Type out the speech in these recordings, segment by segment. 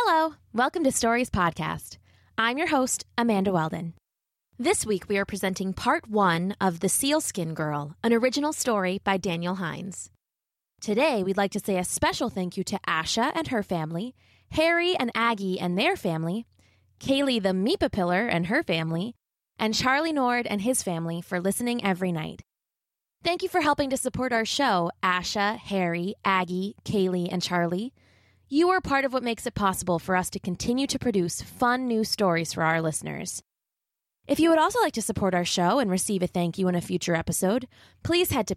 Hello, welcome to Stories Podcast. I'm your host, Amanda Weldon. This week we are presenting part 1 of The Sealskin Girl, an original story by Daniel Hines. Today we'd like to say a special thank you to Asha and her family, Harry and Aggie and their family, Kaylee the Meepapillar and her family, and Charlie Nord and his family for listening every night. Thank you for helping to support our show, Asha, Harry, Aggie, Kaylee, and Charlie. You are part of what makes it possible for us to continue to produce fun new stories for our listeners. If you would also like to support our show and receive a thank you in a future episode, please head to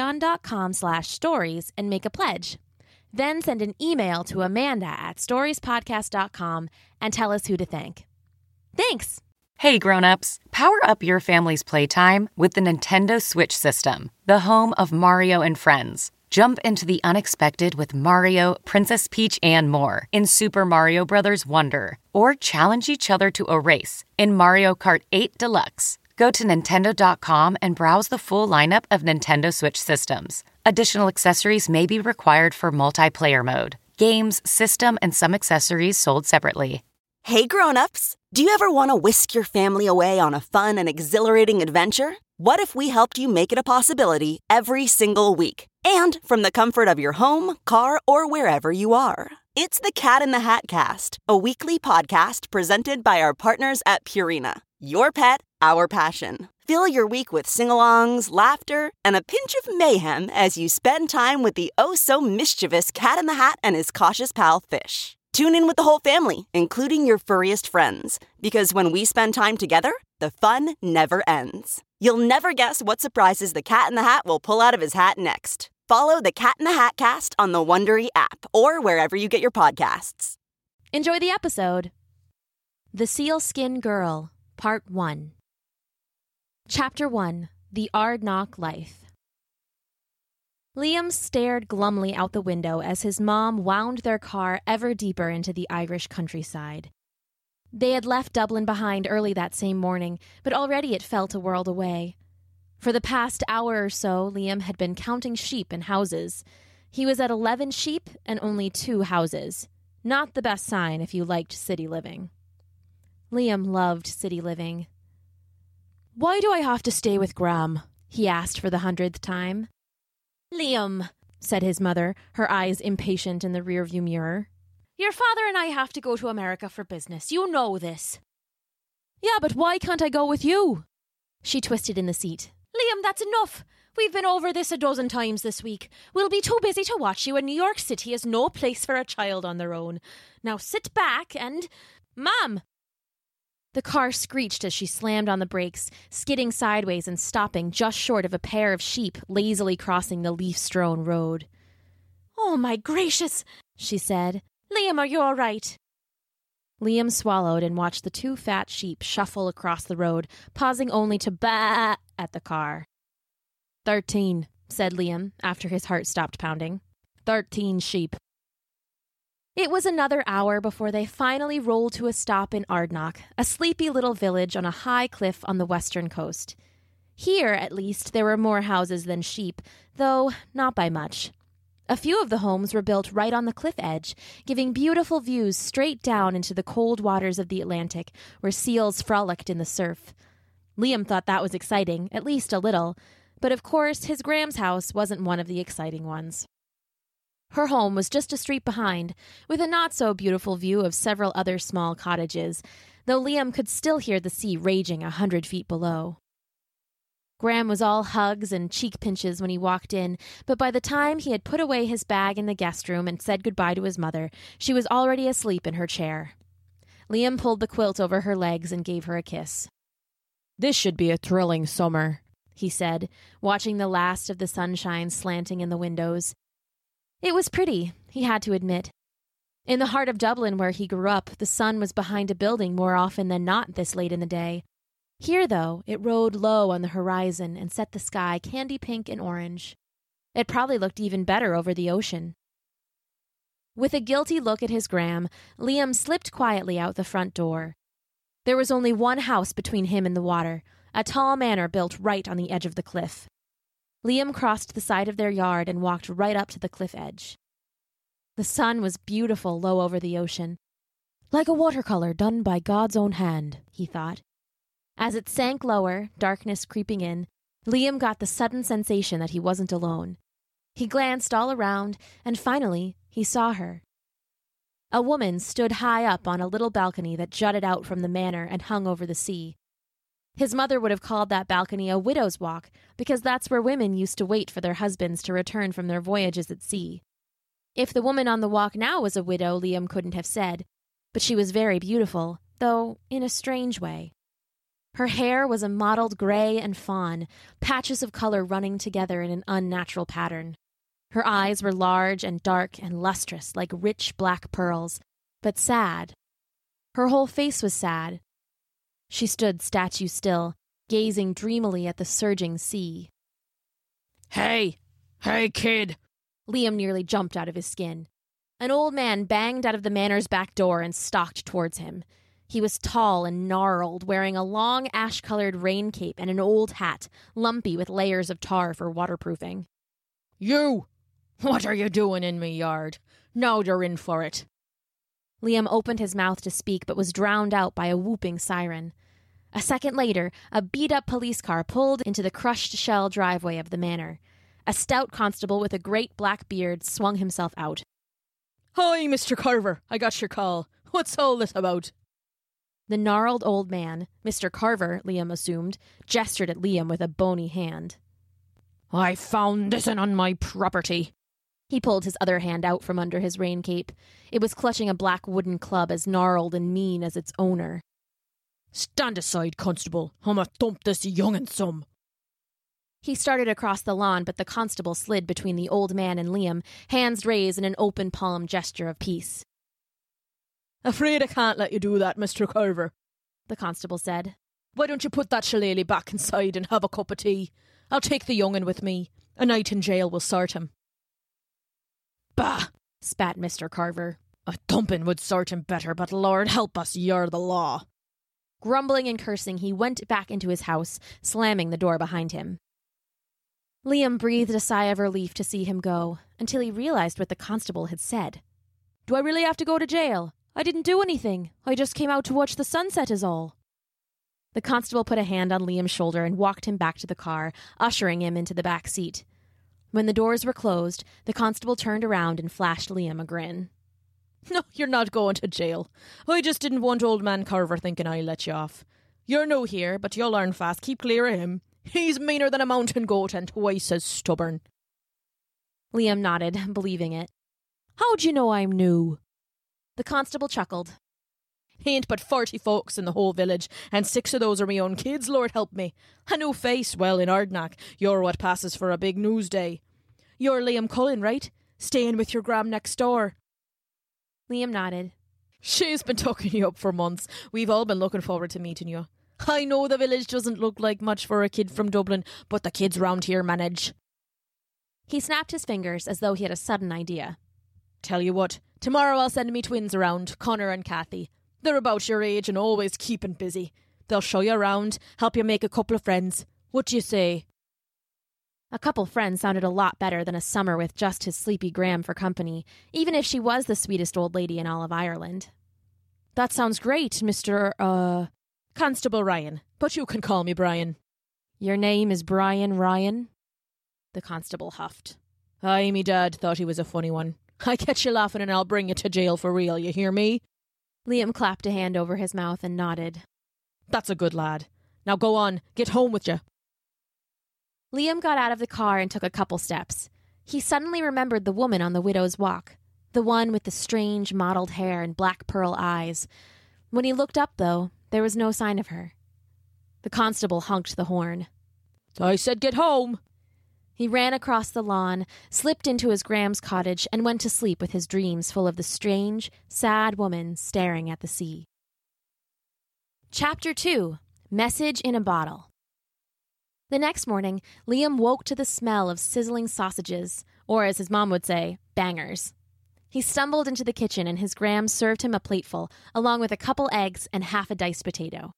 patreon.com/stories and make a pledge. Then send an email to amanda@storiespodcast.com and tell us who to thank. Thanks! Hey grown-ups, power up your family's playtime with the Nintendo Switch System, the home of Mario and Friends. Jump into the unexpected with Mario, Princess Peach, and more in Super Mario Bros. Wonder. Or challenge each other to a race in Mario Kart 8 Deluxe. Go to Nintendo.com and browse the full lineup of Nintendo Switch systems. Additional accessories may be required for multiplayer mode. Games, system, and some accessories sold separately. Hey grown-ups, do you ever want to whisk your family away on a fun and exhilarating adventure? What if we helped you make it a possibility every single week? And from the comfort of your home, car, or wherever you are. It's the Cat in the Hat Cast, a weekly podcast presented by our partners at Purina. Your pet, our passion. Fill your week with sing-alongs, laughter, and a pinch of mayhem as you spend time with the oh-so-mischievous Cat in the Hat and his cautious pal, Fish. Tune in with the whole family, including your furriest friends, because when we spend time together, the fun never ends. You'll never guess what surprises the Cat in the Hat will pull out of his hat next. Follow the Cat in the Hat Cast on the Wondery app or wherever you get your podcasts. Enjoy the episode. The Sealskin Girl, Part 1. Chapter 1, The Ardnach Life. Liam stared glumly out the window as his mom wound their car ever deeper into the Irish countryside. They had left Dublin behind early that same morning, but already it felt a world away. For the past hour or so, Liam had been counting sheep and houses. He was at 11 sheep and only 2 houses. Not the best sign if you liked city living. Liam loved city living. "Why do I have to stay with Gram?" he asked for the 100th time. "Liam," said his mother, her eyes impatient in the rearview mirror. "Your father and I have to go to America for business. You know this." "Yeah, but why can't I go with you?" She twisted in the seat. "Liam, that's enough. We've been over this a dozen times this week. We'll be too busy to watch you, and New York City is no place for a child on their own. Now sit back and... Mom!" The car screeched as she slammed on the brakes, skidding sideways and stopping just short of a pair of sheep lazily crossing the leaf-strewn road. "Oh, my gracious," she said. "Liam, are you all right?" Liam swallowed and watched the 2 fat sheep shuffle across the road, pausing only to baa at the car. 13, said Liam, after his heart stopped pounding. 13 sheep. It was another hour before they finally rolled to a stop in Ardnach, a sleepy little village on a high cliff on the western coast. Here, at least, there were more houses than sheep, though not by much. A few of the homes were built right on the cliff edge, giving beautiful views straight down into the cold waters of the Atlantic, where seals frolicked in the surf. Liam thought that was exciting, at least a little, but of course his Gram's house wasn't one of the exciting ones. Her home was just a street behind, with a not-so-beautiful view of several other small cottages, though Liam could still hear the sea raging 100 feet below. Gram was all hugs and cheek pinches when he walked in, but by the time he had put away his bag in the guest room and said goodbye to his mother, she was already asleep in her chair. Liam pulled the quilt over her legs and gave her a kiss. "This should be a thrilling summer," he said, watching the last of the sunshine slanting in the windows. It was pretty, he had to admit. In the heart of Dublin, where he grew up, the sun was behind a building more often than not this late in the day. Here, though, it rode low on the horizon and set the sky candy pink and orange. It probably looked even better over the ocean. With a guilty look at his Gram, Liam slipped quietly out the front door. There was only one house between him and the water, a tall manor built right on the edge of the cliff. Liam crossed the side of their yard and walked right up to the cliff edge. The sun was beautiful low over the ocean. Like a watercolor done by God's own hand, he thought. As it sank lower, darkness creeping in, Liam got the sudden sensation that he wasn't alone. He glanced all around, and finally, he saw her. A woman stood high up on a little balcony that jutted out from the manor and hung over the sea. His mother would have called that balcony a widow's walk, because that's where women used to wait for their husbands to return from their voyages at sea. If the woman on the walk now was a widow, Liam couldn't have said, but she was very beautiful, though in a strange way. Her hair was a mottled gray and fawn, patches of color running together in an unnatural pattern. Her eyes were large and dark and lustrous like rich black pearls, but sad. Her whole face was sad. She stood statue still, gazing dreamily at the surging sea. Hey, kid! Liam nearly jumped out of his skin. An old man banged out of the manor's back door and stalked towards him. He was tall and gnarled, wearing a long ash-colored rain cape and an old hat, lumpy with layers of tar for waterproofing. You! What are you doing in me yard? Now you're in for it. Liam opened his mouth to speak, but was drowned out by a whooping siren. A second later, a beat-up police car pulled into the crushed-shell driveway of the manor. A stout constable with a great black beard swung himself out. Hi, Mr. Carver. I got your call. What's all this about? The gnarled old man, Mr. Carver, Liam assumed, gestured at Liam with a bony hand. I found this on my property. He pulled his other hand out from under his rain cape. It was clutching a black wooden club as gnarled and mean as its owner. Stand aside, constable. I'ma thump this young'un some. He started across the lawn, but the constable slid between the old man and Liam, hands raised in an open palm gesture of peace. Afraid I can't let you do that, Mr. Carver, the constable said. Why don't you put that shillelagh back inside and have a cup of tea? I'll take the young'un with me. A night in jail will sort him. Bah! Spat Mr. Carver. A thumping would sort him better, but Lord help us, you're the law. Grumbling and cursing, he went back into his house, slamming the door behind him. Liam breathed a sigh of relief to see him go, until he realized what the constable had said. Do I really have to go to jail? I didn't do anything. I just came out to watch the sunset is all. The constable put a hand on Liam's shoulder and walked him back to the car, ushering him into the back seat. When the doors were closed, the constable turned around and flashed Liam a grin. No, you're not going to jail. I just didn't want old man Carver thinking I let you off. You're new here, but you'll learn fast. Keep clear of him. He's meaner than a mountain goat and twice as stubborn. Liam nodded, believing it. How'd you know I'm new? The constable chuckled. Ain't but 40 folks in the whole village, and 6 of those are me own kids, Lord help me. A new face, well, in Ardnach, you're what passes for a big news day. You're Liam Cullen, right? Staying with your gram next door. Liam nodded. She's been tucking you up for months. We've all been looking forward to meeting you. I know the village doesn't look like much for a kid from Dublin, but the kids round here manage. He snapped his fingers as though he had a sudden idea. Tell you what, tomorrow I'll send me twins around, Connor and Kathy. They're about your age and always keeping busy. They'll show you around, help you make a couple of friends. What do you say? A couple friends sounded a lot better than a summer with just his sleepy Graham for company, even if she was the sweetest old lady in all of Ireland. That sounds great, Mr. Constable Ryan, but you can call me Brian. Your name is Brian Ryan? The constable huffed. Aye, me dad thought he was a funny one. I catch you laughing and I'll bring you to jail for real, you hear me? Liam clapped a hand over his mouth and nodded. That's a good lad. Now go on, get home with you. Liam got out of the car and took a couple steps. He suddenly remembered the woman on the widow's walk, the one with the strange mottled hair and black pearl eyes. When he looked up, though, there was no sign of her. The constable honked the horn. I said get home. He ran across the lawn, slipped into his Graham's cottage, and went to sleep with his dreams full of the strange, sad woman staring at the sea. Chapter 2. Message in a Bottle. The next morning, Liam woke to the smell of sizzling sausages, or as his mom would say, bangers. He stumbled into the kitchen and his Graham served him a plateful, along with a couple eggs and half a diced potato.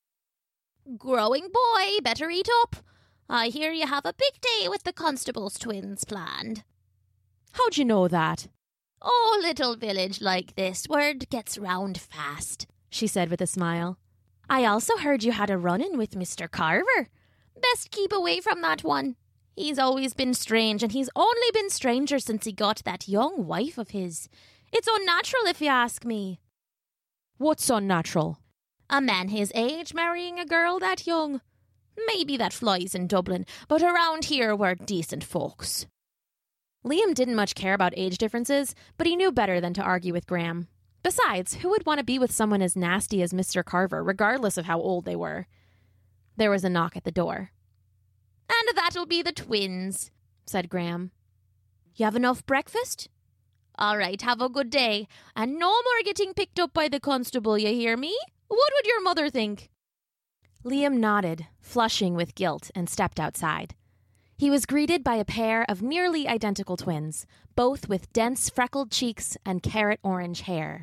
Growing boy, better eat up. I hear you have a big day with the constable's twins planned. How'd you know that? Oh, little village like this, word gets round fast, she said with a smile. I also heard you had a run-in with Mr. Carver. Best keep away from that one. He's always been strange, and he's only been stranger since he got that young wife of his. It's unnatural if you ask me. What's unnatural? A man his age marrying a girl that young. Maybe that flies in Dublin, but around here we're decent folks. Liam didn't much care about age differences, but he knew better than to argue with Graham. Besides, who would want to be with someone as nasty as Mr. Carver, regardless of how old they were? There was a knock at the door. And that'll be the twins, said Graham. You have enough breakfast? All right, have a good day. And no more getting picked up by the constable, you hear me? What would your mother think? Liam nodded, flushing with guilt, and stepped outside. He was greeted by a pair of nearly identical twins, both with dense freckled cheeks and carrot orange hair.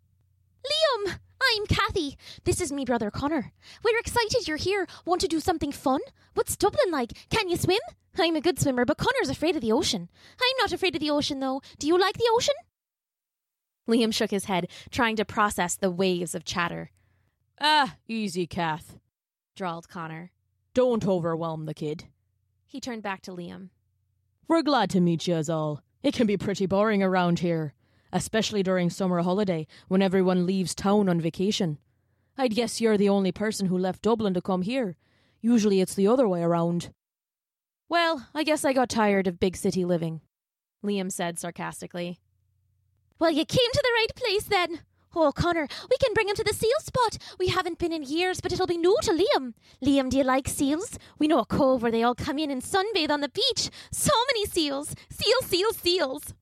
Liam, I'm Kathy. This is me brother Connor. We're excited you're here. Want to do something fun? What's Dublin like? Can you swim? I'm a good swimmer, but Connor's afraid of the ocean. I'm not afraid of the ocean, though. Do you like the ocean? Liam shook his head, trying to process the waves of chatter. Easy, Kath, drawled Connor. Don't overwhelm the kid. He turned back to Liam. We're glad to meet you, all. It can be pretty boring around here, especially during summer holiday when everyone leaves town on vacation. I'd guess you're the only person who left Dublin to come here. Usually it's the other way around. Well, I guess I got tired of big city living, Liam said sarcastically. Well, you came to the right place then. Oh, Connor, we can bring him to the seal spot. We haven't been in years, but it'll be new to Liam. Liam, do you like seals? We know a cove where they all come in and sunbathe on the beach. So many seals. Seals, seals, seals.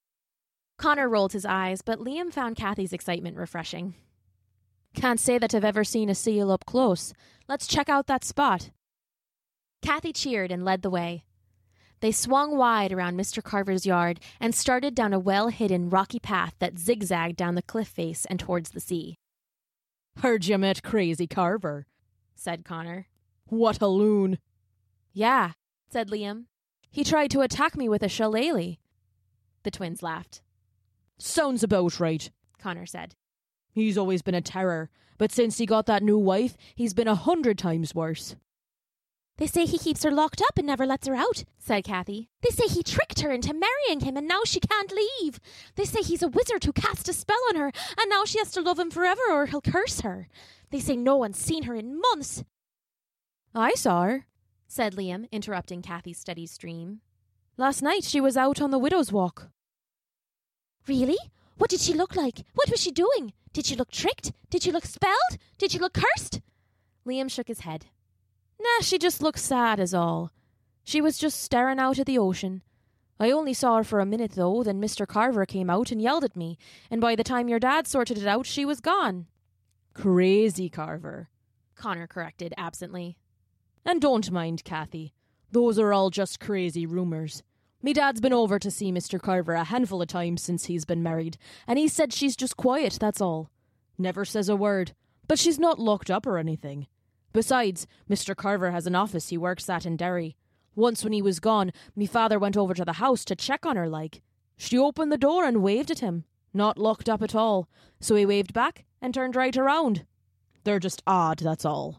Connor rolled his eyes, but Liam found Kathy's excitement refreshing. Can't say that I've ever seen a seal up close. Let's check out that spot. Kathy cheered and led the way. They swung wide around Mr. Carver's yard and started down a well-hidden rocky path that zigzagged down the cliff face and towards the sea. Heard you met Crazy Carver, said Connor. What a loon. Yeah, said Liam. He tried to attack me with a shillelagh. The twins laughed. Sounds about right, Connor said. He's always been a terror, but since he got that new wife, he's been 100 times worse. They say he keeps her locked up and never lets her out, said Kathy. They say he tricked her into marrying him and now she can't leave. They say he's a wizard who cast a spell on her and now she has to love him forever or he'll curse her. They say no one's seen her in months. I saw her, said Liam, interrupting Kathy's steady stream. Last night she was out on the Widow's Walk. Really? What did she look like? What was she doing? Did she look tricked? Did she look spelled? Did she look cursed? Liam shook his head. Nah, she just looked sad as all. She was just staring out at the ocean. I only saw her for a minute, though, then Mr. Carver came out and yelled at me, and by the time your dad sorted it out, she was gone. Crazy Carver, Connor corrected absently. And don't mind, Kathy. Those are all just crazy rumours. Me dad's been over to see Mr. Carver a handful of times since he's been married, and he said she's just quiet, that's all. Never says a word, but she's not locked up or anything. Besides, Mr. Carver has an office he works at in Derry. Once when he was gone, me father went over to the house to check on her like. She opened the door and waved at him. Not locked up at all. So he waved back and turned right around. They're just odd, that's all.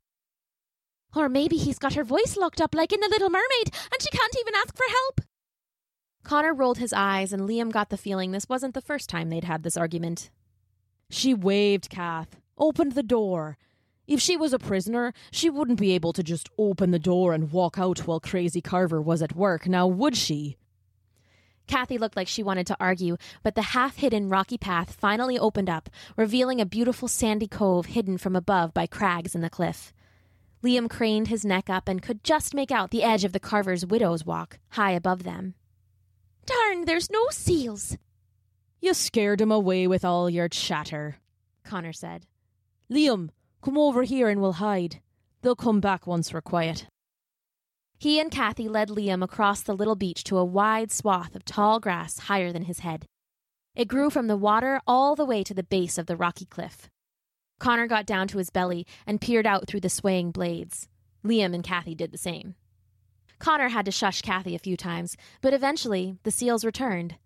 Or maybe he's got her voice locked up like in The Little Mermaid and she can't even ask for help. Connor rolled his eyes and Liam got the feeling this wasn't the first time they'd had this argument. She waved, Kath. Opened the door. If she was a prisoner, she wouldn't be able to just open the door and walk out while Crazy Carver was at work, now would she? Kathy looked like she wanted to argue, but the half-hidden rocky path finally opened up, revealing a beautiful sandy cove hidden from above by crags in the cliff. Liam craned his neck up and could just make out the edge of the Carver's Widow's Walk, high above them. Darn, there's no seals. You scared him away with all your chatter, Connor said. Liam, come over here and we'll hide. They'll come back once we're quiet. He and Kathy led Liam across the little beach to a wide swath of tall grass higher than his head. It grew from the water all the way to the base of the rocky cliff. Connor got down to his belly and peered out through the swaying blades. Liam and Kathy did the same. Connor had to shush Kathy a few times, but eventually the seals returned.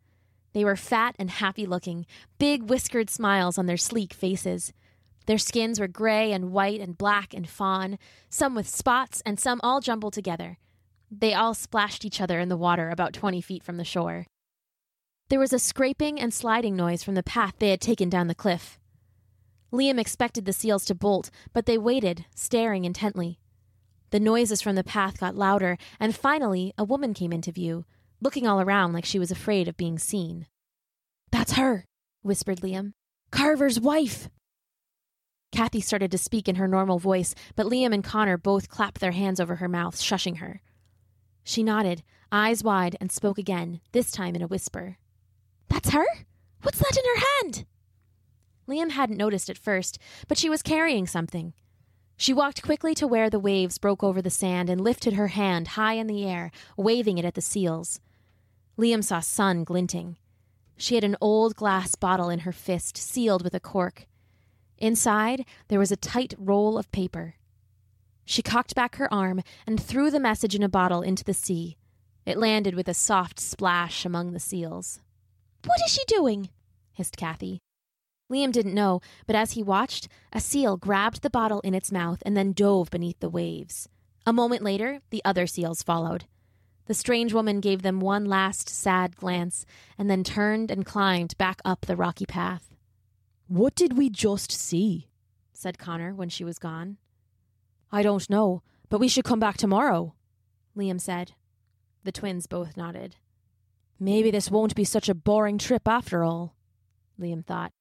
They were fat and happy-looking, big whiskered smiles on their sleek faces. Their skins were gray and white and black and fawn, some with spots and some all jumbled together. They all splashed each other in the water about 20 feet from the shore. There was a scraping and sliding noise from the path they had taken down the cliff. Liam expected the seals to bolt, but they waited, staring intently. The noises from the path got louder, and finally a woman came into view, looking all around like she was afraid of being seen. "That's her," whispered Liam. "Carver's wife." Kathy started to speak in her normal voice, but Liam and Connor both clapped their hands over her mouth, shushing her. She nodded, eyes wide, and spoke again, this time in a whisper. "That's her? What's that in her hand?" Liam hadn't noticed at first, but she was carrying something. She walked quickly to where the waves broke over the sand and lifted her hand high in the air, waving it at the seals. Liam saw sun glinting. She had an old glass bottle in her fist, sealed with a cork. Inside, there was a tight roll of paper. She cocked back her arm and threw the message in a bottle into the sea. It landed with a soft splash among the seals. "What is she doing?" hissed Kathy. Liam didn't know, but as he watched, a seal grabbed the bottle in its mouth and then dove beneath the waves. A moment later, the other seals followed. The strange woman gave them one last sad glance and then turned and climbed back up the rocky path. "What did we just see?" said Connor when she was gone. "I don't know, but we should come back tomorrow," Liam said. The twins both nodded. "Maybe this won't be such a boring trip after all," Liam thought.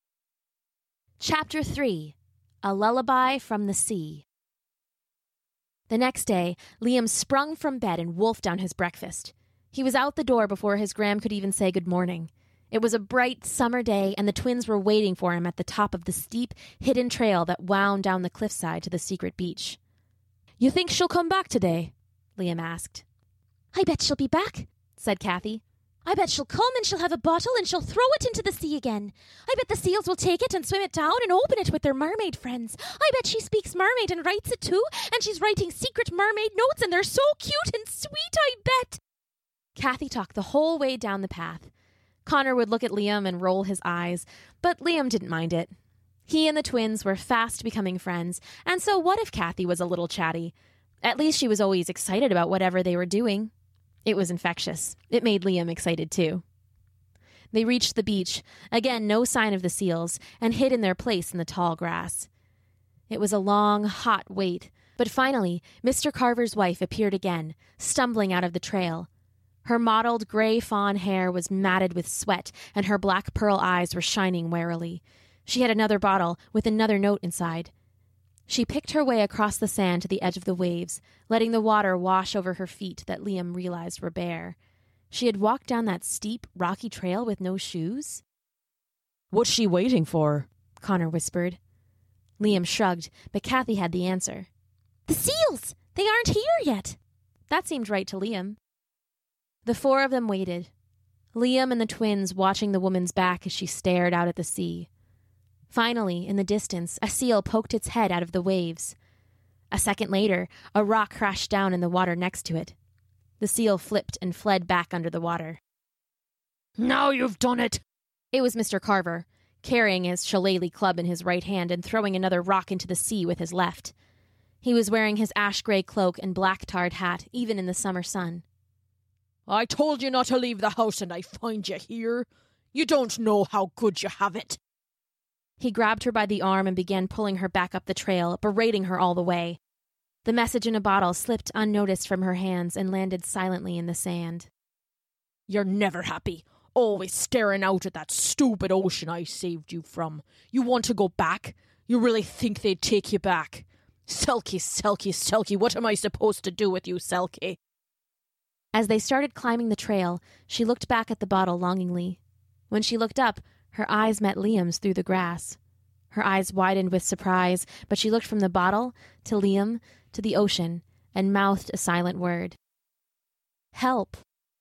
Chapter 3. A Lullaby from the Sea. The next day, Liam sprung from bed and wolfed down his breakfast. He was out the door before his gram could even say good morning. It was a bright summer day, and the twins were waiting for him at the top of the steep, hidden trail that wound down the cliffside to the secret beach. "You think she'll come back today?" Liam asked. "I bet she'll be back," said Kathy. "I bet she'll come and she'll have a bottle and she'll throw it into the sea again. I bet the seals will take it and swim it down and open it with their mermaid friends. I bet she speaks mermaid and writes it too, and she's writing secret mermaid notes and they're so cute and sweet, I bet." Kathy talked the whole way down the path. Connor would look at Liam and roll his eyes, but Liam didn't mind it. He and the twins were fast becoming friends, and so what if Kathy was a little chatty? At least she was always excited about whatever they were doing. It was infectious. It made Liam excited, too. They reached the beach, again no sign of the seals, and hid in their place in the tall grass. It was a long, hot wait, but finally, Mr. Carver's wife appeared again, stumbling out of the trail. Her mottled gray fawn hair was matted with sweat, and her black pearl eyes were shining warily. She had another bottle with another note inside. She picked her way across the sand to the edge of the waves, letting the water wash over her feet that Liam realized were bare. She had walked down that steep, rocky trail with no shoes. "What's she waiting for?" Connor whispered. Liam shrugged, but Kathy had the answer. "The seals! They aren't here yet." That seemed right to Liam. The four of them waited. Liam and the twins watching the woman's back as she stared out at the sea. Finally, in the distance, a seal poked its head out of the waves. A second later, a rock crashed down in the water next to it. The seal flipped and fled back under the water. "Now you've done it!" It was Mr. Carver, carrying his shillelagh club in his right hand and throwing another rock into the sea with his left. He was wearing his ash-gray cloak and black tarred hat, even in the summer sun. "I told you not to leave the house and I find you here. You don't know how good you have it." He grabbed her by the arm and began pulling her back up the trail, berating her all the way. The message in a bottle slipped unnoticed from her hands and landed silently in the sand. "You're never happy, always staring out at that stupid ocean I saved you from. You want to go back? You really think they'd take you back? Selkie, Selkie, Selkie, what am I supposed to do with you, Selkie?" As they started climbing the trail, she looked back at the bottle longingly. When she looked up, her eyes met Liam's through the grass. Her eyes widened with surprise, but she looked from the bottle to Liam to the ocean and mouthed a silent word. "Help."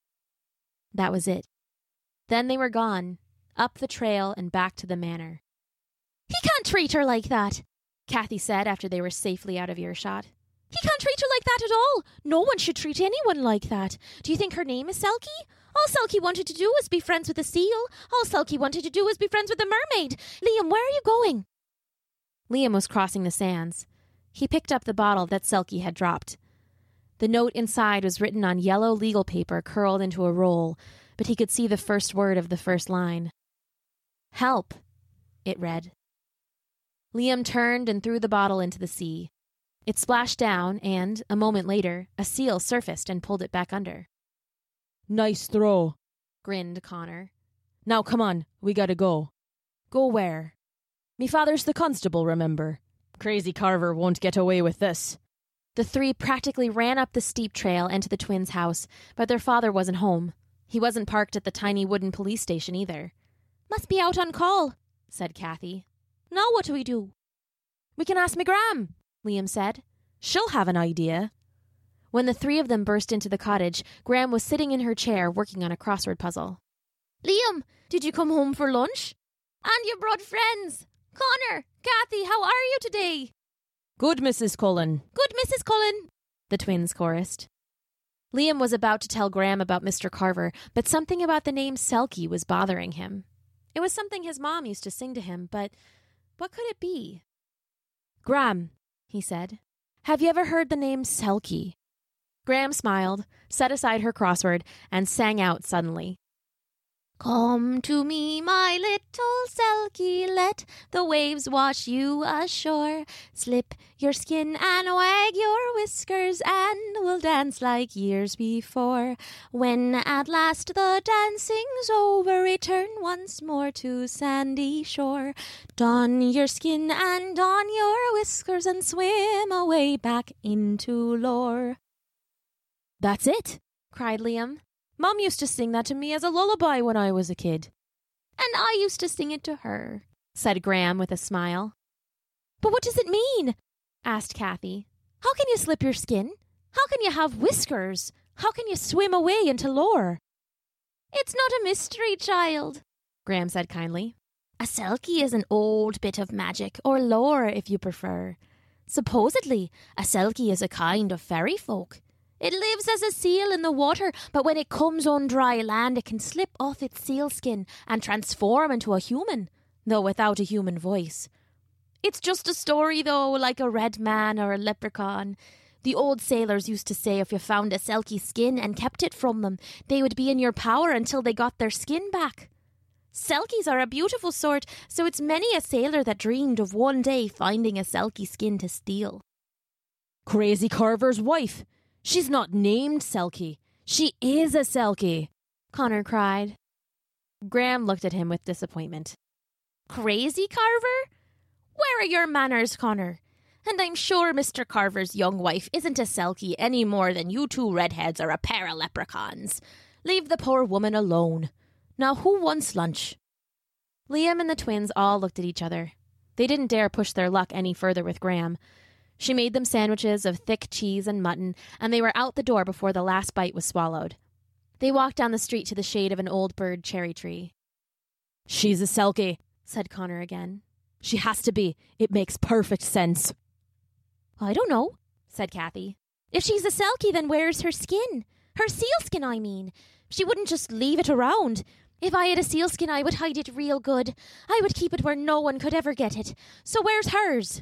That was it. Then they were gone, up the trail and back to the manor. "He can't treat her like that," Kathy said after they were safely out of earshot. "He can't treat her like that at all. No one should treat anyone like that. Do you think her name is Selkie? All Selkie wanted to do was be friends with a seal. All Selkie wanted to do was be friends with a mermaid. Liam, where are you going? Liam was crossing the sands. He picked up the bottle that Selkie had dropped. The note inside was written on yellow legal paper curled into a roll, but he could see the first word of the first line. Help, it read. Liam turned and threw the bottle into the sea. It splashed down and, a moment later, a seal surfaced and pulled it back under. Nice throw, grinned Connor. Now come on, we gotta go. Go where? Me father's the constable, remember? Crazy Carver won't get away with this. The three practically ran up the steep trail and to the twins' house, but their father wasn't home. He wasn't parked at the tiny wooden police station either. Must be out on call, said Kathy. Now what do we do? We can ask me Gram, Liam said. She'll have an idea. When the three of them burst into the cottage, Gram was sitting in her chair working on a crossword puzzle. Liam, did you come home for lunch? And you brought friends. Connor, Kathy, how are you today? Good, Mrs. Cullen. Good, Mrs. Cullen, the twins chorused. Liam was about to tell Gram about Mr. Carver, but something about the name Selkie was bothering him. It was something his mom used to sing to him, but what could it be? Gram, he said, have you ever heard the name Selkie? Gram smiled, set aside her crossword, and sang out suddenly. Come to me, my little Selkie, let the waves wash you ashore. Slip your skin and wag your whiskers, and we'll dance like years before. When at last the dancing's over, return once more to sandy shore. Don your skin and don your whiskers, and swim away back into lore. That's it, cried Liam. Mom used to sing that to me as a lullaby when I was a kid. And I used to sing it to her, said Gram with a smile. But what does it mean? asked Kathy. How can you slip your skin? How can you have whiskers? How can you swim away into lore? It's not a mystery, child, Gram said kindly. A Selkie is an old bit of magic, or lore if you prefer. Supposedly, a Selkie is a kind of fairy folk. It lives as a seal in the water, but when it comes on dry land, it can slip off its seal skin and transform into a human, though without a human voice. It's just a story, though, like a red man or a leprechaun. The old sailors used to say if you found a Selkie skin and kept it from them, they would be in your power until they got their skin back. Selkies are a beautiful sort, so it's many a sailor that dreamed of one day finding a Selkie skin to steal. Crazy Carver's wife! She's not named Selkie. She is a Selkie, Connor cried. Gram looked at him with disappointment. Crazy Carver? Where are your manners, Connor? And I'm sure Mr. Carver's young wife isn't a Selkie any more than you two redheads are a pair of leprechauns. Leave the poor woman alone. Now who wants lunch? Liam and the twins all looked at each other. They didn't dare push their luck any further with Gram. She made them sandwiches of thick cheese and mutton, and they were out the door before the last bite was swallowed. They walked down the street to the shade of an old bird cherry tree. She's a Selkie, said Connor again. She has to be. It makes perfect sense. I don't know, said Kathy. If she's a Selkie, then where's her skin? Her sealskin, I mean. She wouldn't just leave it around. If I had a sealskin, I would hide it real good. I would keep it where no one could ever get it. So where's hers?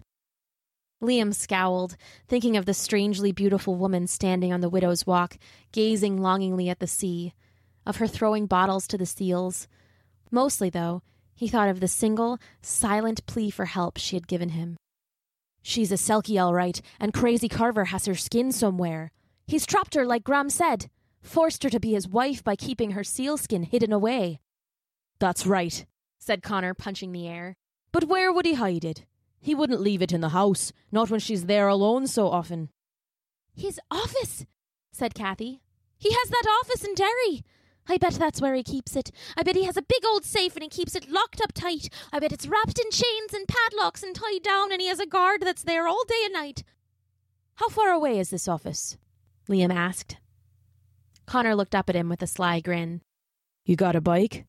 Liam scowled, thinking of the strangely beautiful woman standing on the widow's walk, gazing longingly at the sea, of her throwing bottles to the seals. Mostly, though, he thought of the single, silent plea for help she had given him. She's a Selkie, all right, and Crazy Carver has her skin somewhere. He's trapped her, like Gram said, forced her to be his wife by keeping her sealskin hidden away. That's right, said Connor, punching the air. But where would he hide it? He wouldn't leave it in the house, not when she's there alone so often. His office, said Kathy. He has that office in Derry. I bet that's where he keeps it. I bet he has a big old safe and he keeps it locked up tight. I bet it's wrapped in chains and padlocks and tied down, and he has a guard that's there all day and night. How far away is this office? Liam asked. Connor looked up at him with a sly grin. You got a bike?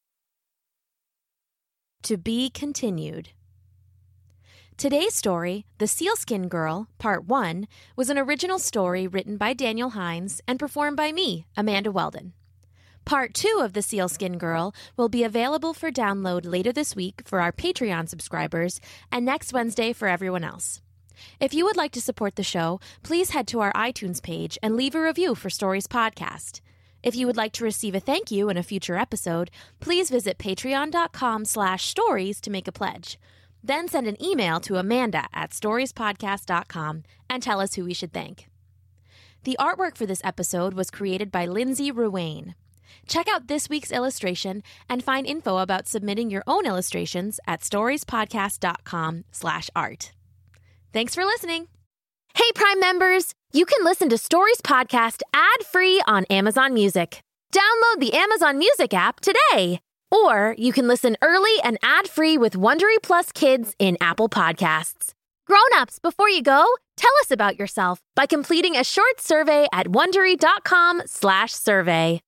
To be continued. Today's story, The Sealskin Girl, Part 1, was an original story written by Daniel Hines and performed by me, Amanda Weldon. Part 2 of The Sealskin Girl will be available for download later this week for our Patreon subscribers and next Wednesday for everyone else. If you would like to support the show, please head to our iTunes page and leave a review for Stories Podcast. If you would like to receive a thank you in a future episode, please visit patreon.com/stories to make a pledge. Then send an email to amanda@storiespodcast.com and tell us who we should thank. The artwork for this episode was created by Lindsay Ruane. Check out this week's illustration and find info about submitting your own illustrations at storiespodcast.com/art. Thanks for listening. Hey, Prime members! You can listen to Stories Podcast ad-free on Amazon Music. Download the Amazon Music app today. Or you can listen early and ad-free with Wondery Plus Kids in Apple Podcasts. Grown-ups, before you go, tell us about yourself by completing a short survey at Wondery.com/survey.